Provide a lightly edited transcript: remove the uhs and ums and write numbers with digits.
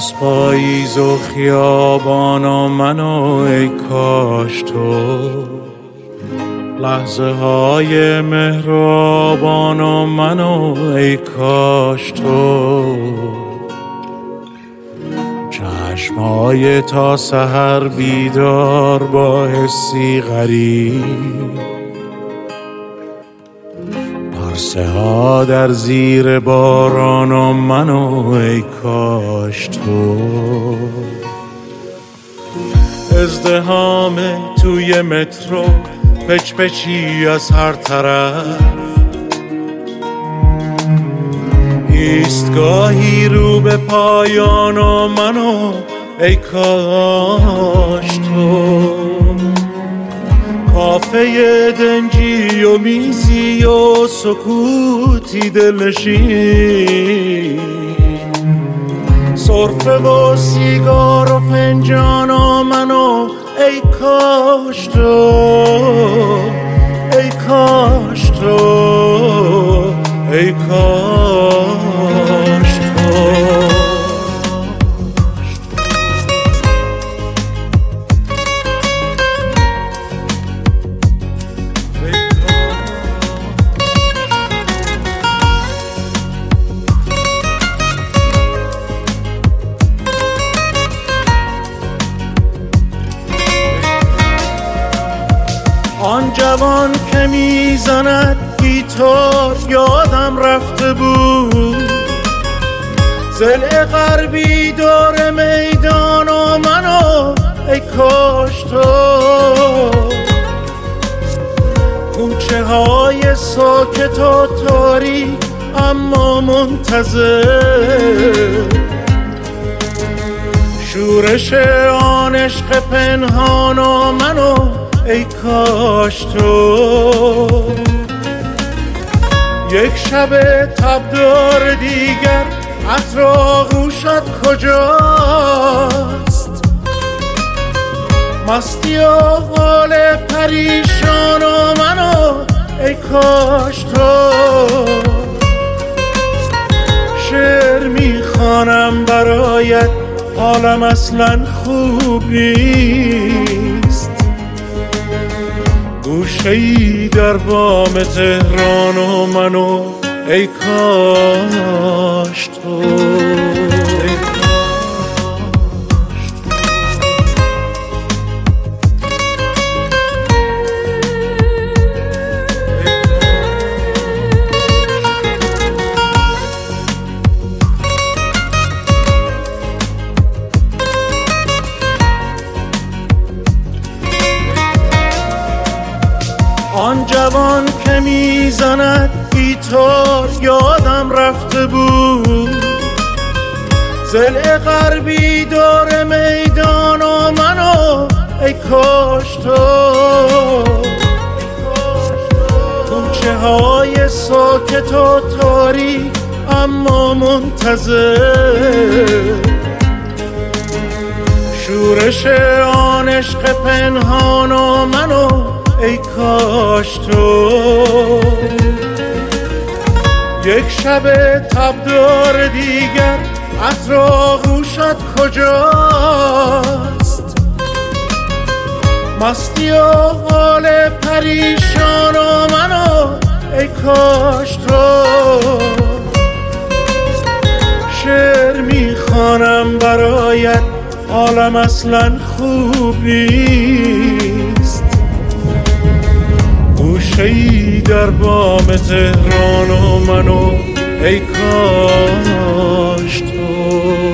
از پاییز و خیابان و منو ای کاش تو لحظه های مهربان و منو ای کاش تو چشمای تا سحر بیدار با حسی غریب پرسه ها در زیر باران و منو ای کاش تو ازدحام توی مترو پچ پچی از هر طرف ایستگاهی رو به پایان و منو ای کاش تو کافه دنجی و میزی و سکوتی دلنشین سرفه و سیگار و فنجان و منو ای کاش تو ای کاش تو ای کاش تو آن جوان که میزند گیتار یادم رفته بود ضلع غربی دور میدان و منو ای کاش تو کوچه های ساکت و تاریک اما منتظر شورش آن عشق پنهان و منو ای کاش تو یک شب تبدار دیگر عطر آغوشت کجاست مستی و حال پریشان و منو ای کاش تو شعر میخوانم برایت حالم اصلا خوب نیست گوشه‌ای در بام تهران و منو ای کاش تو آن جوان که میزند گیتار یادم رفته بود ضلع غربی دور میدان و منو ای کاش تو کوچه های ساکت و تاریک اما منتظر شورش آن عشق پنهان و منو ای کاش تو یک شب تبدار دیگر عطر آغوشت کجاست مستی و حال پریشان و منو ای کاش تو شعر میخوانم برایت حالم اصلا خوب نیست گوشه‌ای در بام تهران و منو ای کاش تو